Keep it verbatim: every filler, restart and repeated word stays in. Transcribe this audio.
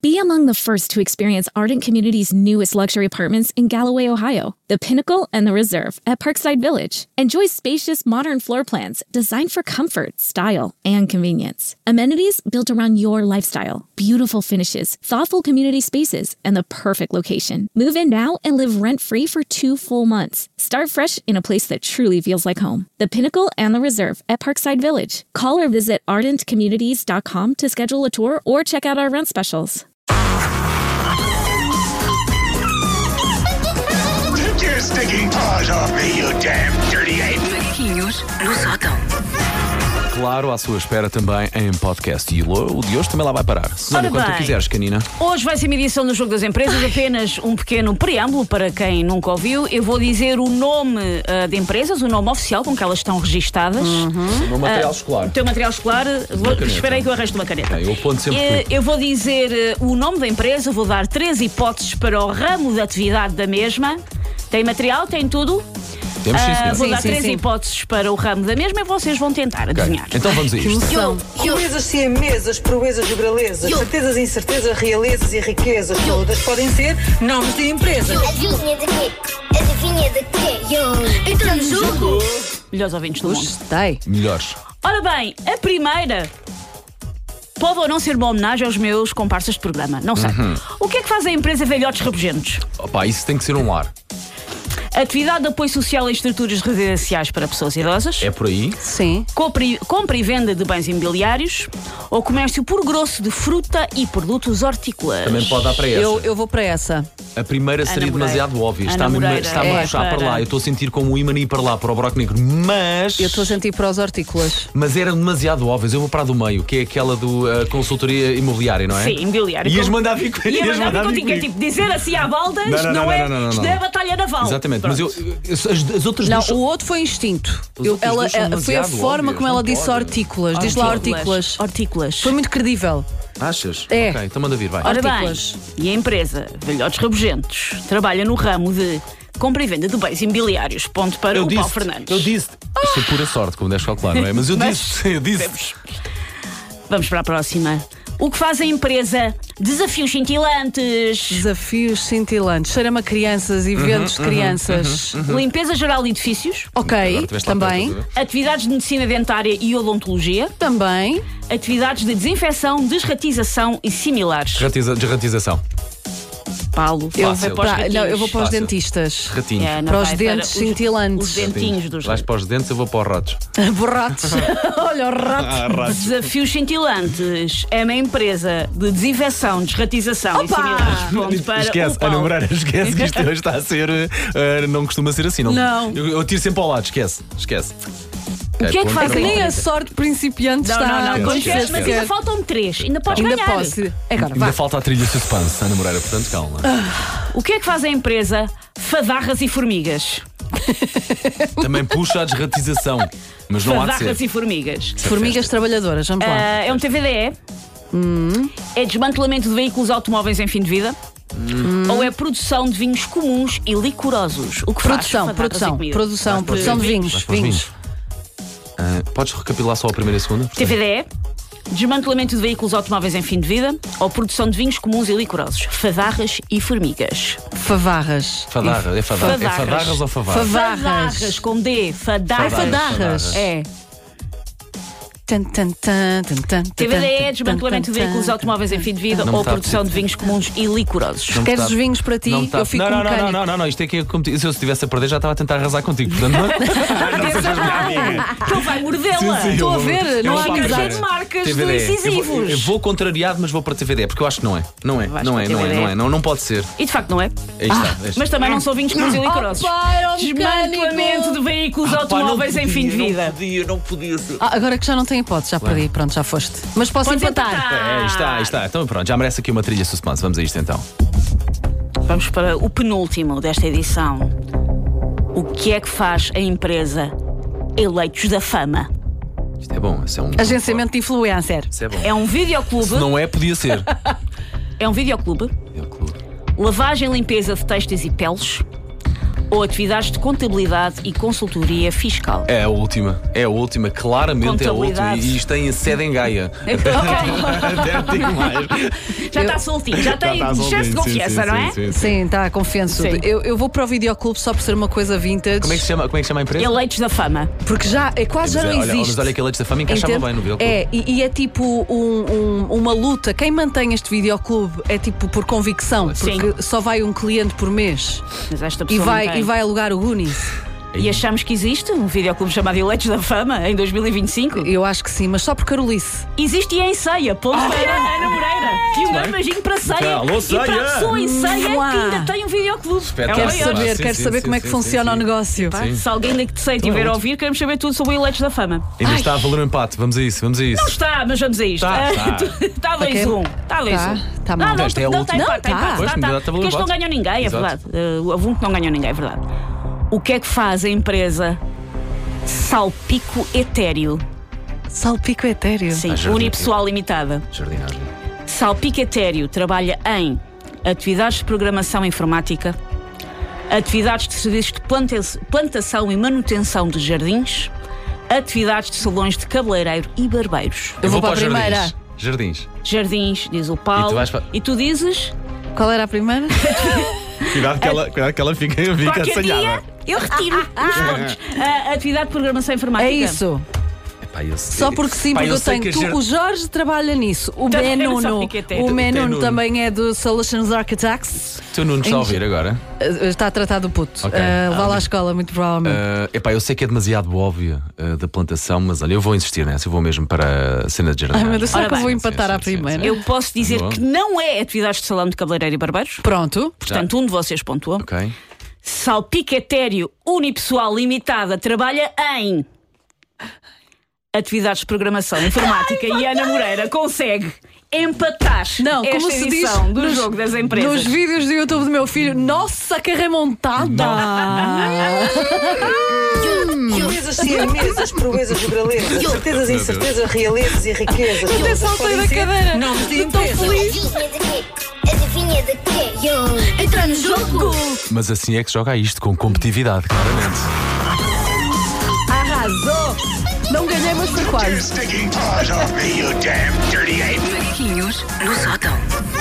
Be among the first to experience Ardent Community's newest luxury apartments in Galloway, Ohio, the Pinnacle and the Reserve at Parkside Village. Enjoy spacious, modern floor plans designed for comfort, style, and convenience. Amenities built around your lifestyle, beautiful finishes, thoughtful community spaces, and the perfect location. Move in now and live rent-free for two full months. Start fresh in a place that truly feels like home. The Pinnacle and the Reserve at Parkside Village. Call or visit ardent communities dot com to schedule a tour or check out our rent specials. Take your stinking paws off me, you damn dirty ape! Macaquinhos no sótão. Claro, à sua espera também em podcast. E o de hoje também lá vai parar. Senhora, quando tu quiseres, canina. Hoje vai ser uma edição do Jogo das Empresas. Apenas um pequeno preâmbulo para quem nunca ouviu. Eu vou dizer o nome uh, de empresas, o nome oficial com que elas estão registadas. Uhum. O meu material escolar. O teu material escolar. Vou, esperei que eu arranjo uma caneta. Okay, eu aponto sempre uh, tudo. Eu vou dizer uh, o nome da empresa, vou dar três hipóteses para o ramo de atividade da mesma. Tem material, tem tudo. Temos, sim, uh, vou sim, dar sim, três sim. hipóteses para o ramo da mesma e vocês vão tentar Okay. adivinhar. Então vamos a isto. Proezas, siamesas, proezas, jubralesas, certezas, incertezas, realezas e riquezas. Todas podem ser nomes de empresas. Adivinha de quê? Adivinha de quê? Yo. Então no jogo. Melhores ouvintes do mundo. Gostei. Melhores. Ora bem, a primeira pode ou não ser uma homenagem aos meus comparsas de programa, não sei. Uhum. O que é que faz a empresa Velhotes Rabugentos? Opa, isso tem que ser um lar. Atividade de apoio social em estruturas residenciais para pessoas idosas. É por aí? Sim. Compra e, compra e venda de bens imobiliários. Ou comércio por grosso de fruta e produtos hortícolas. Também pode dar para essa. Eu, eu vou para essa. A primeira Ana seria Moreira. demasiado óbvia. Ana Está-me Moreira. está-me É a puxar para para- lá. Eu estou a sentir como o imã ir para lá, para o buraco negro. Mas. Eu estou a sentir para os hortícolas. Mas eram demasiado óbvias. Eu vou para a do meio, que é aquela do uh, consultoria imobiliária, não é? Sim, imobiliário. Ias Com- mandar vir com Ia ias mandar vir contigo, que é comigo. tipo dizer assim à baldas, Não, não, não, é. não, não, não, Isto não. é a batalha naval. Exatamente. Mas eu, Pronto. eu- as, as outras Não, duas. o outro foi instinto. Eu- outras ela, duas são eh, foi a demasiado forma óbvias, como ela não disse podem. hortícolas. Diz lá hortícolas. Hortícolas. Foi muito credível. Achas? É. Ok, então manda vir, vai. Ora bem, Hortícolas. e a empresa Velhotes Rabugentos trabalha no ramo de compra e venda de bens imobiliários. Ponto para Eu o Paulo disse, Fernandes. eu disse. Isto é pura sorte, como deves calcular, não é? Mas eu Mas- disse, eu disse. Vamos para a próxima. O que faz a empresa Desafios Cintilantes? Desafios cintilantes. Cheira-me a crianças, eventos de crianças. Limpeza geral de edifícios. Ok, Agora tiveste lá também. perto, estás Atividades de medicina dentária e odontologia. Também. Atividades de desinfecção, desratização e similares. a ver? Ratiza- Desratização. Paulo, Eu vai vou para os para, não, ratinhos. eu vou para os Fácil. dentistas. Ratinhos. É, não Para os vai dentes os- cintilantes. Os dentinhos dos Vais para os dentes, eu vou para os ratos. Borratos. Olha o rato. Desafios Cintilantes é uma empresa de desinfecção, desratização e Opa! similares. Ponto para Esquece, o Paulo. Ana Moreira, esquece que isto hoje está a ser. uh, não costuma ser assim, não? Não. Eu, eu tiro sempre ao lado, esquece. Esquece. O que é que faz É que a nem a empresa? sorte principiante Não, está não, não. a Confere, acontecer mas sequer. ainda faltam três. Ainda podes Ainda ganhar. posso. Agora, Ainda vá. falta a trilha suspense, Ana Moreira, portanto calma. O que é que faz a empresa Fadarras e Formigas? Também puxa a desratização, mas não há de Fadarras ser. e Formigas. Formigas trabalhadoras, vamos lá. Ah, é um T V D E? Hum. É desmantelamento de veículos automóveis em fim de vida? Hum. Ou é produção de vinhos comuns e licorosos? O que faz Produção, Fadarras produção, e comida? produção, produção de vinhos. Vais para os Vinhos. Ah, podes recapitular só a primeira e a segunda? T V D E? Desmantelamento de veículos automóveis em fim de vida ou produção de vinhos comuns e licorosos? Fadarras e formigas. Favarras. Fadarra, é fadarra. É Fadarras. fadarras ou favarras? Favarras. Fadarras com D. Fadarras. Ai, fadarras. É. Tan, tan, tan, tan, tan, T V D E, tan, desmantelamento de tan, veículos tan, automóveis em fim de vida Não me ou está a produção de dizer. vinhos comuns e licorosos. Não me Queres está- os vinhos para ti? Não, está- Eu fico não, não, com não, cânico. não, não, não, isto é que é como se eu estivesse a perder já estava a tentar arrasar contigo, portanto não, não sejas minha amiga. Que ele vai mordê-la. Sim, sim, Estou a eu vou- ver, eu não vou há para a amizade. Cheio de marcas T V D E. de Eu vou, incisivos. eu vou contrariado, mas vou para T V D E, porque eu acho que não é. Não é, Vais não para é, não é, T V D E. não é, não, não pode ser. E de facto não é. Aí está. aí está. Mas também não são vinhos comuns e licorosos. Oh, pai, era um Desmantelamento mecânico. de veículos Ah, pá, não automóveis em fim de podia, vida. Não podia, não podia ser. Ah, agora que já não tem hipótese, já perdi. Pronto, já foste. Mas posso Podes empatar. empatar. É, aí está, aí está. Então pronto, já merece aqui uma trilha suspense. Vamos a isto então. Vamos para o penúltimo desta edição. O que é que faz a empresa Eleitos da Fama? Isto é bom, isso é um. Agenciamento de influencer. Isso é bom. É um videoclube. Se não é, podia ser. É um videoclube. É o clube. Lavagem e limpeza de têxteis e peles. ou atividades de contabilidade e consultoria fiscal? É a última, é a última, claramente é a última. Contabilidade. E isto tem sede em Gaia. Até digo mais. Já está soltinho, já tem está excesso de soltinho, confiança, sim, não sim, é? sim, sim. Sim, está confiançudo. Sim. Eu, eu vou para o videoclube só por ser uma coisa vintage. Como é que se chama, como é que se chama a empresa? Eleitos da fama. Porque já, é quase já Mas, não olha, existe. mas olha que Eleitos da Fama encaixava Entende? bem no videoclube. É, e, e é tipo um- um- uma luta. Quem mantém este videoclube é tipo por convicção, Sim. porque só vai um cliente por mês Mas esta e pessoa não vai, tem. e vai alugar o Goonies. E achamos que existe um videoclube chamado Eleitos da Fama em dois mil e vinte e cinco? Eu acho que sim, mas só por Carolice. Existe e é em Ceia, ponto para Ana Moreira. E um grande beijinho para Ceia. Alô, E para a Ceia! pessoa em Ceia Mua. que ainda tem um videoclube. Espetacular. É o Quero maior. saber, sim, quero sim, saber sim, como é que sim, funciona sim, o sim. negócio. Pá, se alguém daqui de Ceia estiver a ouvir, queremos saber tudo sobre o Eleitos da Fama. Ainda está a valer um empate, vamos a isso, vamos a isso. Não está, mas vamos a isto. Tá, tá. Está dois Ok. um. Está dois Tá, um. tá Não, mal. não, Esta é a não, última. está empate, Não, está tá. empate. Pois, Está, mas está. dá-te a valer Porque este um não voto. ganhou ninguém, é Exato. verdade. Uh, o avunto não ganhou ninguém, é verdade. O que é que faz a empresa Salpico Etéreo? Salpico etéreo. Sim, Ah, jardim. unipessoal limitada. Jardinagem. Salpico Etéreo trabalha em atividades de programação informática, atividades de serviços de planta- plantação e manutenção de jardins, atividades de salões de cabeleireiro e barbeiros. Eu vou para a os primeira. Jardins. Jardins. Jardins, diz o Paulo. E tu vais para- E tu dizes? Qual era a primeira? Cuidado que ela, cuidado que ela fica, fica Qualquer dia assanhada. eu retiro os pontos. A atividade de programação informática. É isso. Epá, eu sei- Só porque sim, Pá, porque eu sei tenho. que a Tu- jar- o Jorge trabalha nisso. O Também no Menuno. Salpico Etéreo. O Menuno Menuno. também é do Solutions Architects. Tu não nos está a ouvir agora? Uh, Está a tratar do puto. Ok. Uh, Levá-lo Ah, à escola, muito provavelmente. Uh, epá, eu sei que é demasiado óbvio uh, da plantação, mas olha, eu vou insistir nessa, eu vou mesmo para a cena de Ai jardinagem. meu Deus, será Ora que eu vou bem. empatar Sim, à sim, sim, primeira? sim. Eu posso dizer Boa. que não é atividades de salão de cabeleireiro e barbeiros. Pronto. Portanto, um de vocês pontua. Ok. Salpico Etéreo Unipessoal Limitada trabalha em atividades de programação informática e Ana Moreira consegue empatar Não, esta como se diz edição do nos, jogo das empresas. nos vídeos do YouTube do meu filho, nossa, que remontada! Proezas, siamesas, proezas, gralezas, certezas, incertezas, realezas e riquezas. Até Todas saltei podem da ser cadeira. Nomes de Estou empresas. feliz. Adivinha de quê? Adivinha de quê? Yo. Entra no jogo. Mas assim é que se joga isto, com competitividade, claramente. Arrasou! Não ganhei, mas foi quase. Sticking paws off me, you damn dirty ape! Macaquinhos no sótão.